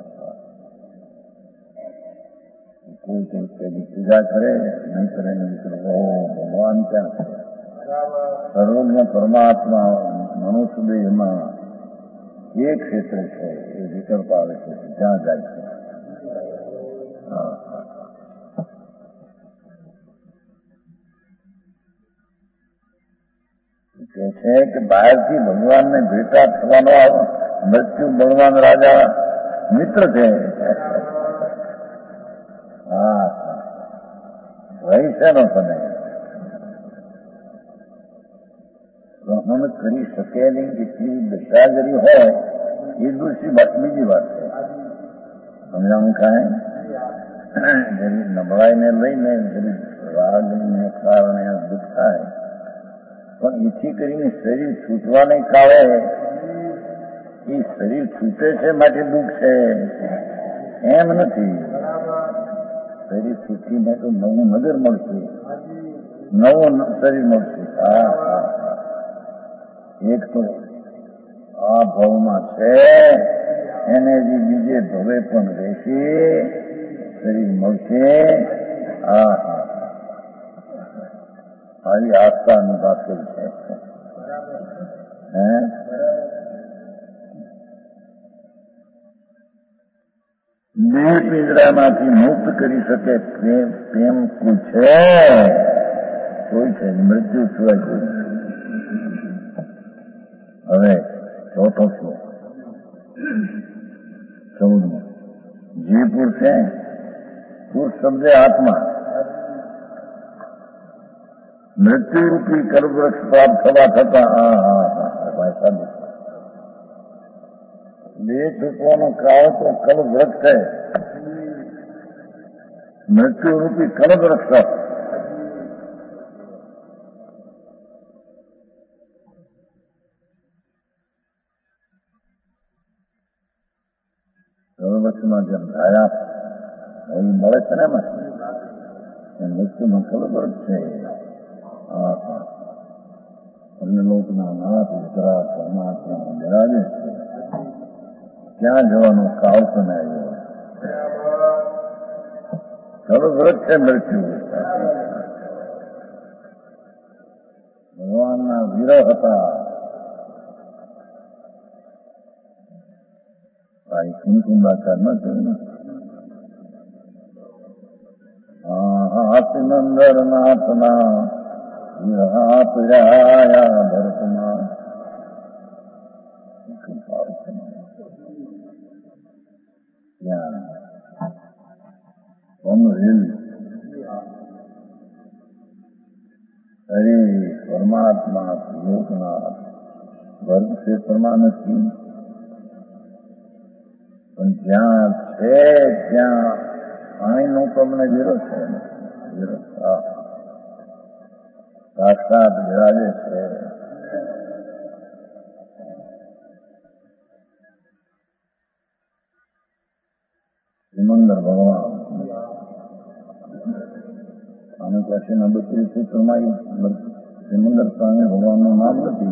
કોઈ તેની પૂજા કરે નહીં કરે નહીં કરે, ભગવાન ક્યાં છે? સર્વજ્ઞ પરમાત્મા મનુષ્યદેહમાં એ ક્ષેત્ર છે, એ વિકલ્પ આવે છે, જ્યાં જાય છે. કે છે કે બહારથી ભગવાનને ભેટા થવાનો મૃત્યુ બળવાન રાજા મિત્ર છે. હા, રહી છે નો તમે ગ્રહણ કરી શકે નહીં એટલી દશાગરી હોય એ બીજી વાત છે. સમજાણું કાંઈ જરી નબળાઈને લઈને જરી રાગને કારણે દુઃખ થાય, પણ એથી કરીને શરીર છૂટવાને કાળે એ શરીર છૂટે છે માટે દુઃખ છે એમ નથી. શરીર છૂટીને તો નવું નગર મળશે, નવું શરીર મળશે. હા, એક તો આ ભાવમાં છે એને જે બીજે ભવે પણ રહેશે, શરીર મળશે. હા, આવી આસ્થાની વાત કરી છે. દેહ પિંજરામાંથી મુક્ત કરી શકે પ્રેમ કોઈ છે? કોઈ છે? મૃત્યુ સિવાય કોઈ. હવે ચોથો શ્લોક 14. જે પુરુષ છે, પુરુષ શબ્દ આત્મા, મૃત્યુરૂપી કલ્પવૃક્ષ પ્રાપ્ત થવા થતા દેહ છૂટવાનો કાળ તો કલ્પવૃક્ષ છે, મૃત્યુરૂપી કલ્પવૃક્ષ. કલ્પવૃક્ષમાં જેમ ધાયા એ મળે છે ને એમાં મૃત્યુમાં કલ્પવૃક્ષ છે. અન્ય લોકના નાથ વિતરાગ પરમાત્મા બિરાજે છે, ત્યાં જવાનો કાળ પણ આવ્યો. કલ્પવૃક્ષ છે મૃત્યુ. ભગવાનના વિરહ હતા. ભાઈ કુંકુંદાચાર ન જોયું. હાથનંદર નાથના વિરહા પીડાયા ભરતમાં. અરે પરમાત્મા લોકનાથ વર્ગ ક્ષેત્રમાં નથી, પણ જ્યાં છે ત્યાં પાણીનો તમને વિરોધ છે. સાક્ષાત બિરાજે છે. સિમંદર ભગવાન આને પછી 32 સૂત્રમાં સિમંદર સ્વામી ભગવાનનું નામ નથી.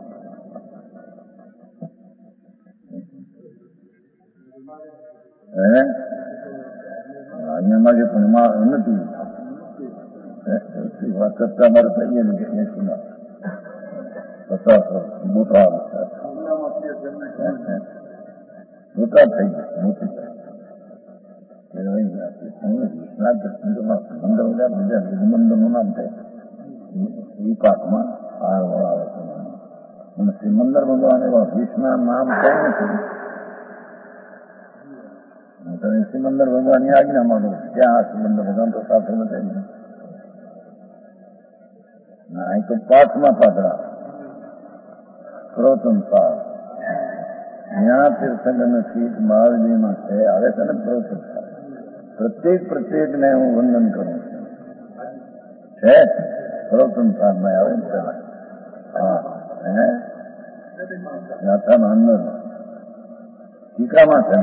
અહીંયામાં જે પરમાર નથી વાત કરતા મારે કહીએ ને કે સુના મોટા મોટા થઈ ગયા મોટી વિશ્વનાથ દર્શનમાં મંદર બધા બીજા મંદરનું નામ છે એ પાકમાં આ આવે છે અને સિમંદર ભગવાન એવા વિષ્ણુના નામ કઈ નથી તમે સિમંદર ભગવાનની આજ્ઞા માંગો ત્યાં સિમંદર ભગવાન તો સાથે નથી ના એ તો પાઠમાં પાતળા ક્રોતન સાર ત્યાં તીર્થંકરની સીટ મહાવીરમાં છે આવે છે ને ક્રોતન સાર પ્રત્યેકને હું વંદન કરું છું છે ક્રોતન સારમાં આવે ને પેલા હા હે યાત્રામાં અંદર ટીકામાં છે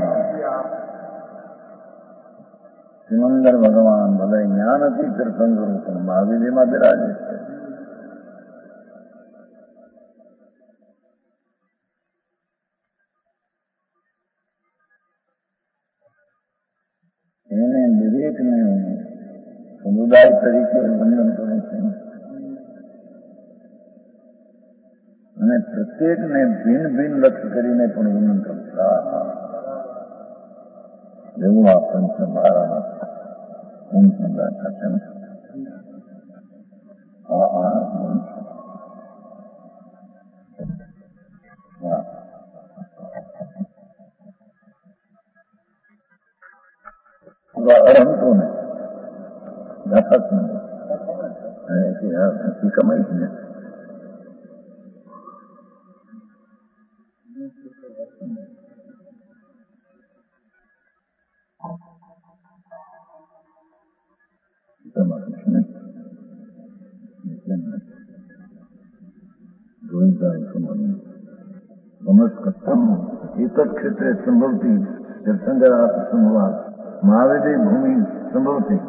સિમંદર ભગવાન ભલે જ્ઞાનથી તીર્થંકરો પણ મહાવીરમાં બિરાજે છે એને દરેકને સમુદાય તરીકે વંદન કરું છું અને પ્રત્યેકને ભિન્ન ભિન્ન લક્ષ્ય કરીને પણ વંદન કરું એવું આ પંચ મારાના સંપ્રાર્થના છે અરહંતોને યથાર્થ કમાઈ છે ને ક્ષેત્રે સંભવતી તીર્થંકર સંભવાત મહાવેદી ભૂમિ સંભવતી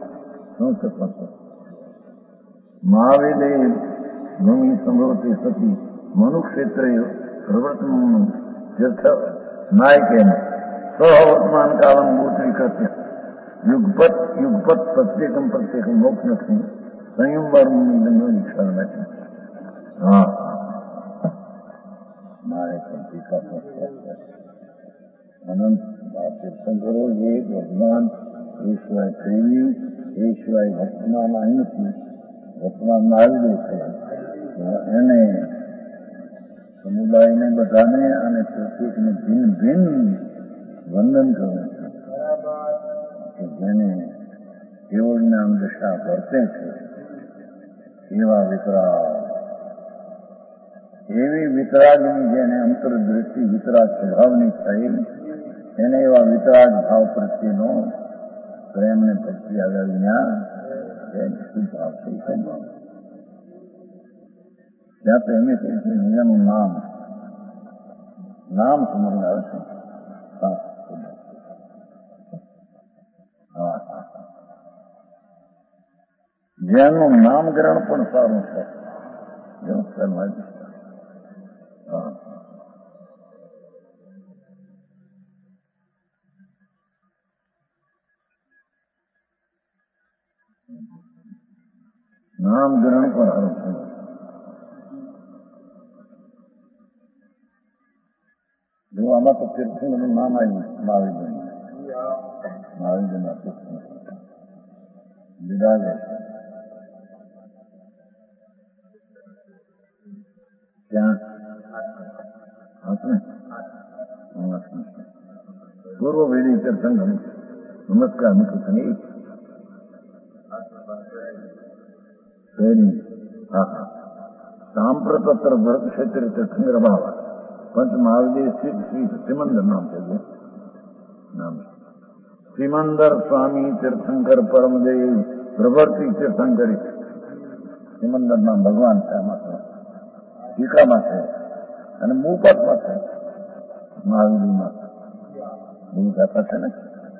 મહાવેદી ભૂમિ સંભવતી સતી મનુક્ષેત્રે પ્રવર્તમાન તીર્થ નાયકેન સહવર્તમાન કાલમ ભૂતવિકૃત્ય યુગપત પ્રત્યેકમ મોક્ષ નથી સંયમવાર ઈચ્છા નથી હા મારે અનંત તીર્થંકરો જે ભગવાન એ સિવાય પ્રેમી એ સિવાય વર્તમાન અહીંથી વર્તમાનમાં આવી જાય છે એને સમુદાયને બધાને અને પ્રત્યેકને ભિન્ન ભિન્ન વંદન કરવું છે કે જેને કેવળ જ્ઞાન દશા વર્તે છે એવા વિતરાગ એવી વિતરાગની જેને અંતરદૃષ્ટિ વિતરાગ સ્વભાવની થઈ એને એવા વિતરાગ ભાવ પ્રત્યેનો પ્રેમને ભક્તિ આગળ વિના શું ભાવ છે ત્યાં તો એમ કહે છે એનું નામ સમજ આવે છે જેનું નામકરણ પણ સારું છે નામકરણ પણ સારું છે જો આમાં તો તીર્થંકરનું નામ આવ્યું મહાવીરના તીર્થંકર બિરાજે છે ત્યાં આપણે પૂર્વ વેદી તીર્થંકર નમસ્કાર મૂકું છું સાંપ્રતત્ર ભરત ક્ષેત્ર તીર્થંકર ભાવ પંચ મહાવિદેય શ્રી સિમંદર નામ છે નામ સિમંદર સ્વામી તીર્થંકર પરમદેવ પ્રવર્તી તીર્થંકરી સિમંદર નામ ભગવાન છે આમાં ટીકામાં છે અને મુપતમાં છે મહાવીરમાં એવું કહેતા છે ને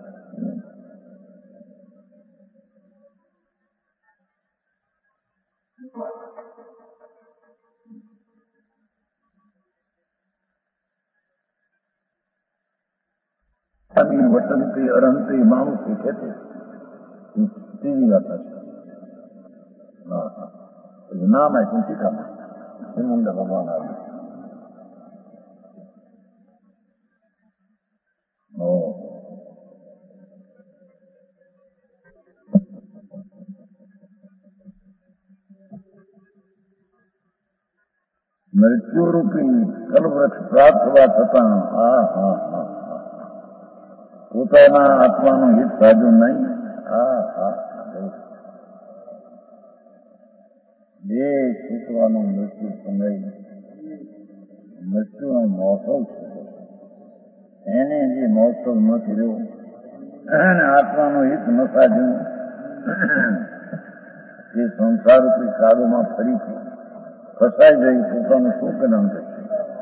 વસંતી અરંતી મામસી ખેતી ટીવી વાર્તા છે નામ આપ્યું ટીકામાં શ્રીમંદ ભગવાન આવે. મૃત્યુરૂપી કલ્પવૃક્ષ પ્રાપ્ત થવા છતાં પોતાના આત્માનું હિત સાધું નહીં. બે છૂટવાનું મૃત્યુ સમય મૃત્યુનો મહોત્સવ છે. એને જે મહોત્સવ ન કર્યો અને આત્માનું હિત ન સાધ્યું એ સંસારરૂપી કાળોમાં ફરીથી ફસાઈ જઈ પોતાનું શું કદમ કરશે?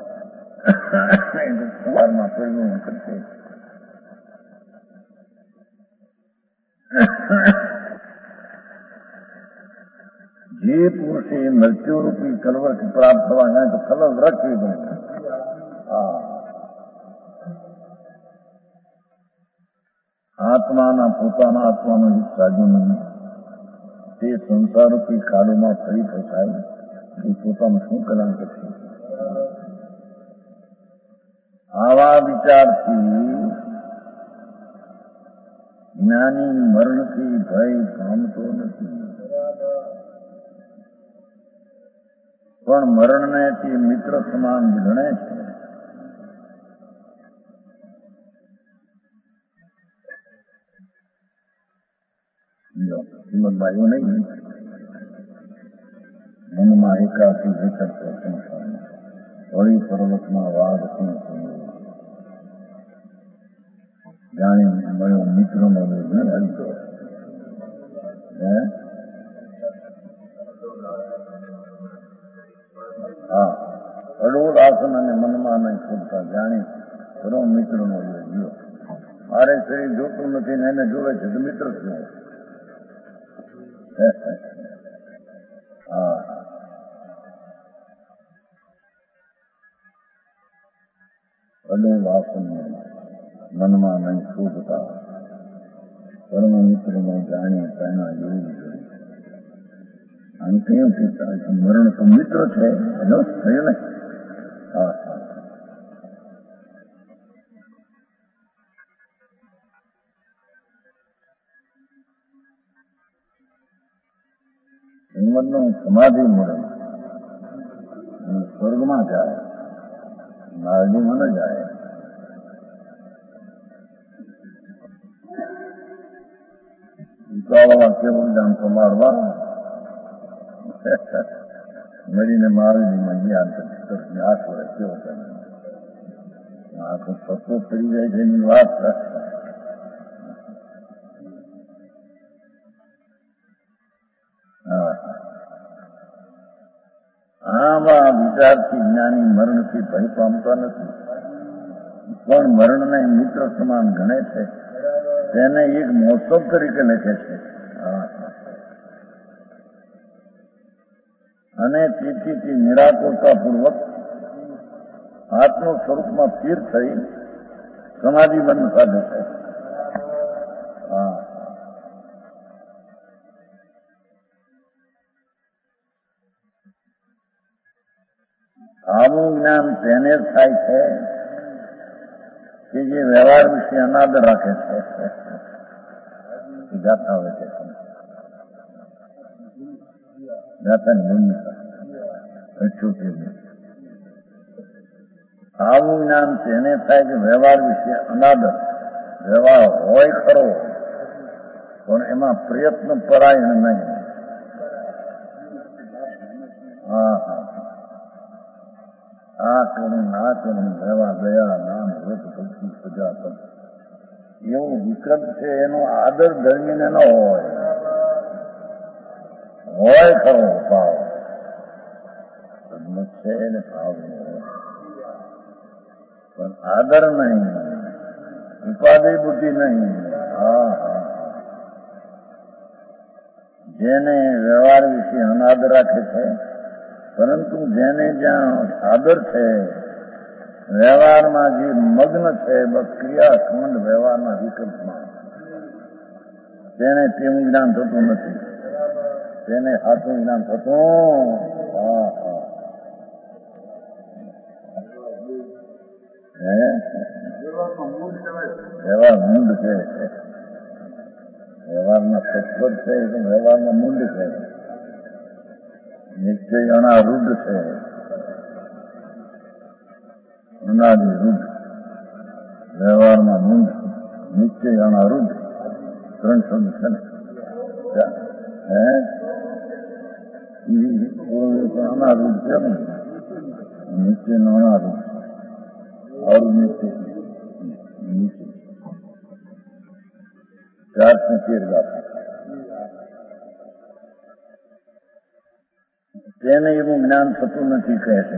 સવારમાં પહેલું કરશે. જે પુરુષે મૃત્યુરૂપી કલવર પ્રાપ્ત થવા જાય તો કલર રાખવી ગમે. પોતાના આત્માનું હિત સાધ્યું નહીં. તે સંસારરૂપી કાળોમાં ફરી ફસાય એ પોતાનું શું કલમ કરશે? આવા વિચારથી જ્ઞાની મરણથી ભય પામતો નથી, પણ મરણને તે મિત્ર સમાન ગણે છે. હિંમતભાઈઓ નહીં, મનમાં એકાકી વિચરતો સંસારમાં વળી પર્વતમાં વાઘ સિંહ જાણે મળ્યો મિત્રનો લોભ ન હલતો. અડોળ આસન અને મનમાં નહીં છૂટતા જાણી ખરો મિત્રનો લોભ લ્યો. મારે શરીર જોતું નથી ને એને જોવે છે તો મિત્ર શું? અડોળ આસન મનમાં નહીં શોધતા પરમ મિત્રને જાણીએ તેના યોગ જોઈએ. આમ કેમ કહેતા મરણ તો મિત્ર છે થયું ને. હિંમતનું સમાધિ મરણ સ્વર્ગમાં જાય, નારદીમાં ન જાય. કેવું જાણ સંભાળવા મળીને મારુજીમાં ગયા આઠ વર્ષ કેવો કરે આખો સત્તો ફરી જાય છે એની વાત. આવા વિચારથી જ્ઞાની મરણથી ભય પામતા નથી, પણ મરણને મિત્ર સમાન ગણે છે. તેને એક મહોત્સવ તરીકે લખે છે. અને તેથી તે નિરાકુરતાપૂર્વક આત્મ સ્વરૂપમાં સ્થિર થઈ સમાધિ બંધ સાધે છે. આવું જ્ઞાન તેને થાય છે કે જે વ્યવહાર વિશે અનાદર રાખે છે. ગાથા હોય છે, ગાથાની ભૂમિકા આવું જ્ઞાન તેને થાય કે વ્યવહાર વિશે અનાદર. વ્યવહાર હોય ખરો પણ એમાં પ્રયત્ન પરાયણ નહીં. આ કરું વ્યવહાર દયા નામ વ્રત ભક્તિ સજા તપ એવું વિકલ્પ છે. એનો આદર ધર્મીને ન હોય ખરો ભાવ છે એને ભાવ પણ આદર નહીં, ઉપાધિ બુદ્ધિ નહીં. જેને વ્યવહાર વિશે અનાદર રાખે છે, પરંતુ જેને જ્યાં આદર છે, વ્યવહારમાં જે મગ્ન છે, બસ ક્રિયાખંડ વ્યવહારના વિકલ્પમાં, તેને તેવું જ્ઞાન થતું નથી. તેને સાચું જ્ઞાન થતું વ્યવહાર મૂંડ છે, વ્યવહારમાં તત્પર છે તો વ્યવહારમાં મૂંડ છે, નિશ્ચય અનારૂઢ છે, અનાદિરૂઢ, વ્યવહારમાં મૂંડ, નિશ્ચય અનારૂઢ, 3 શબ્દ છે ને અનારૂઢ છે ને, નિશ્ચય નો અનારૂઢ और नीचे 413 ગાથા. તેને એવું જ્ઞાન થતું નથી કહે છે.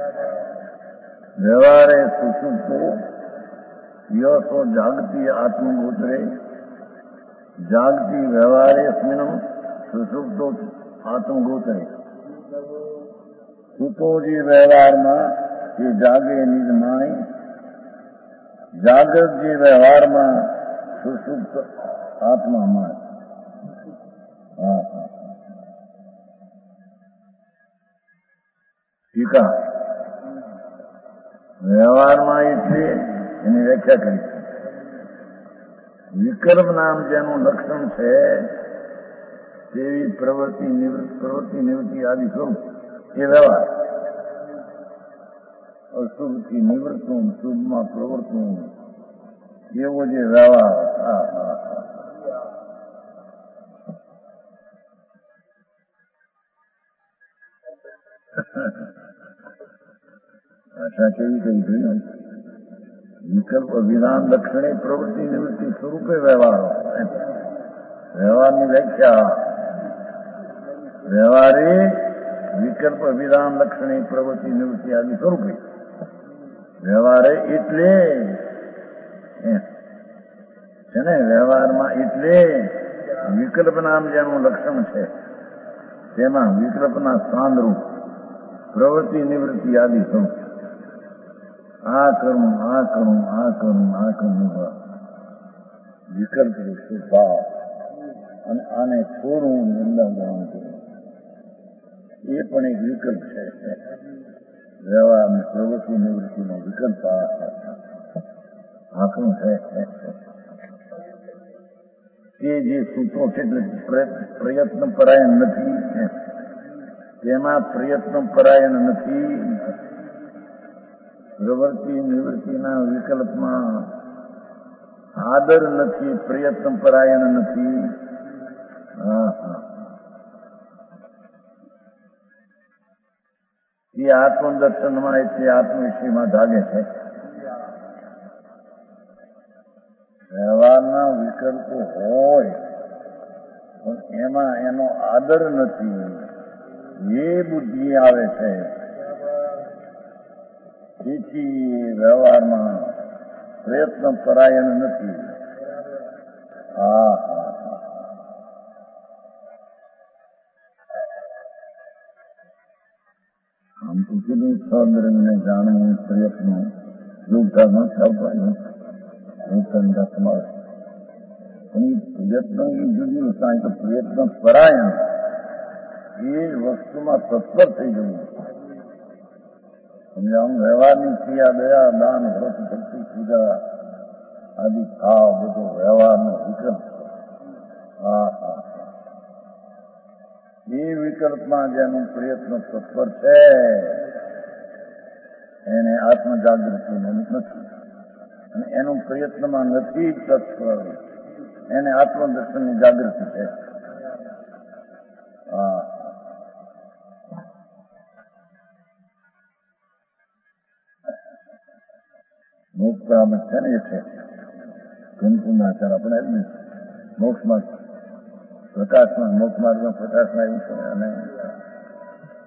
વ્યવહારે સુસુપ્તો યસો જાગતી આત્મગોચરે જાગતી વ્યવહારે સ્મિનમ સુસુપ્તો આત્મગોચરે. સુતોજી વ્યવહારમાં એ જાગે નિજ માણી, જાગૃતજી વ્યવહારમાં સુસુપ્ત આત્મા માણી. ટીકા વ્યવહારમાં એટલે એની વ્યાખ્યા કરી. વિકલ્પ નામ જેનું લક્ષણ છે તેવી પ્રવૃત્તિ નિવૃત્તિ આદિ સ્વરૂપ એ વ્યવહાર. અશુભથી નિવૃત્તું, શુભમાં પ્રવૃત્તું, એવો જે વ્યવહાર. ભાષા કેવી કરી જોયું. વિકલ્પ વિધાન લક્ષણે પ્રવૃત્તિ નિવૃત્તિ સ્વરૂપે વ્યવહાર. વ્યવહારની વ્યાખ્યા વ્યવહારે વિકલ્પ વિધાન લક્ષણે પ્રવૃત્તિ નિવૃત્તિ આદિ સ્વરૂપે. વ્યવહારે એટલે છે ને, વ્યવહારમાં એટલે વિકલ્પ નામ જેનું લક્ષણ છે તેમાં વિકલ્પના સ્થાનરૂપ પ્રવૃત્તિ નિવૃત્તિ આદિ સ્વરૂપ. આ કરું, આ કરું, આ કરું, આ કરું, વિકલ્પ ભાવ. અને આને છોડવું, નિંદા ગ્રહણ કરવું એ પણ એક વિકલ્પ છે. વ્યવહાર પ્રવૃત્તિ નિવૃત્તિનો વિકલ્પ આખું છે. તે જે સૂત્રો છે પ્રયત્ન પરાયણ નથી, તેમાં પ્રયત્ન પરાયણ નથી. પ્રવૃત્તિ નિવૃત્તિના વિકલ્પમાં આદર નથી, પ્રયત્ન પરાયણ નથી. એ આત્મદર્શનમાં એટલે આત્મવિષયમાં જાગે છે. વ્યવહારના વિકલ્પો હોય પણ એમાં એનો આદર નથી, એ બુદ્ધિ આવે છે. તેથી વ્યવહારમાં પ્રયત્ન પરાયણ નથી. આમ તો કીધું સૌંદર્યને જાણવું પ્રયત્નો યોગદાન થવાનું તમારે પ્રયત્ન જુદી કારણ કે પ્રયત્ન પરાયણ એ વસ્તુમાં તત્પર થઈ જવું. આમ વ્યવહારની ક્રિયા દયા દાન વ્રત ભક્તિ પૂજા આદિ ભાવ બધો વ્યવહારનો વિકલ્પ. એ વિકલ્પમાં જેનું પ્રયત્ન તત્પર છે એને આત્મજાગૃતિ નથી, અને એનું પ્રયત્નમાં નથી તત્પર એને આત્મદર્શનની જાગૃતિ છે. મોક્ષ પરામર્શ છે ને, એ છે કુમકુમાચાર આપણે મોક્ષમાં પ્રકાશમાં મોક્ષ માર્ગમાં પ્રકાશમાં એવું છે અને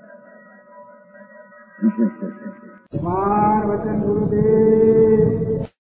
વિશેષ છે.